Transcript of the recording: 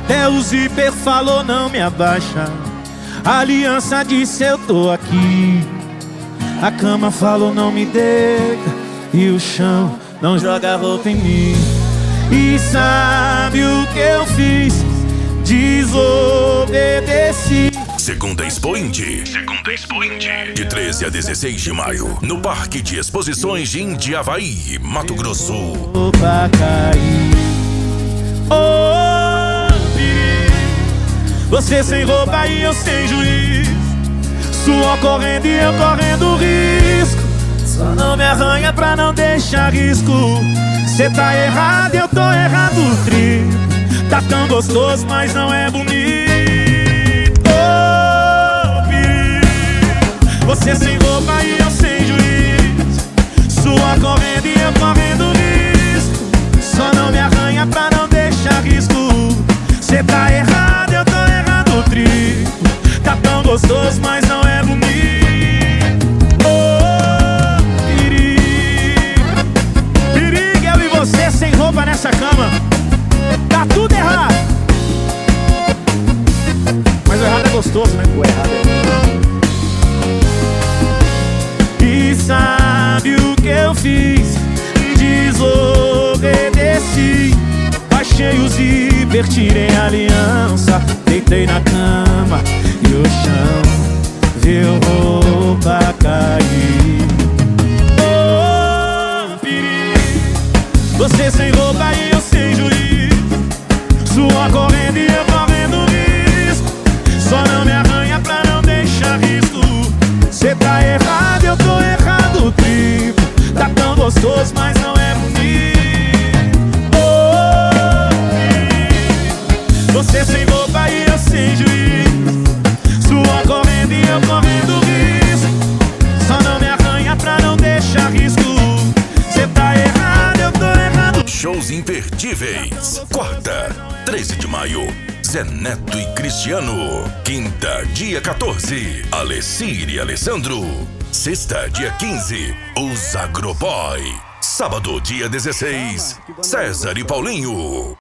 É o zíper falou não me abaixa. A aliança disse eu tô aqui. A cama falou não me deita. E o chão não joga roupa em mim. E sabe o que eu fiz? Desobedeci. Segunda Expo Indy. De 13 a 16 de maio, no Parque de Exposições de Indiavaí, Mato Grosso. Pra cair. Oh, perigo. Você sem roupa e eu sem juiz. Suor correndo e eu correndo risco. Só não me arranha pra não deixar risco. Cê tá errado, eu tô errado o triplo. Tá tão gostoso, mas não é bonito. Oh, perigo. Você sem roupa e eu sem juiz. Suor correndo e eu correndo risco. Só não me arranha pra não deixar risco. Cê tá errado, eu tô errado o triplo. Tá tão gostoso, mas não é bonito. Oh, perigo. Perigo, eu e você sem roupa nessa cama. Tá tudo errado. Mas o errado é gostoso, né? O errado é. E sabe o que eu fiz? Desobedeci. Baixei o zíper, tirei a aliança. Deitei na cama e o chão viu roupa cair. Oh, perigo. Você sem roupa e eu sem juiz. Suor correndo e eu correndo risco. Só não me arranha pra não deixar risco. Cê tá errado, eu tô errado o triplo. Tá tão gostoso, mas não é bonito. Oh, você sem roupa e eu sem juiz. Suor correndo e eu correndo risco. Só não me arranha pra não deixar risco. Cê tá errado, eu tô errado. Shows imperdíveis. Quarta, 13 de maio, Zé Neto e Cristiano. Quinta, dia 14, Alessir e Alessandro. Sexta, dia 15, os Agroboy. Sábado, dia 16, César e Paulinho.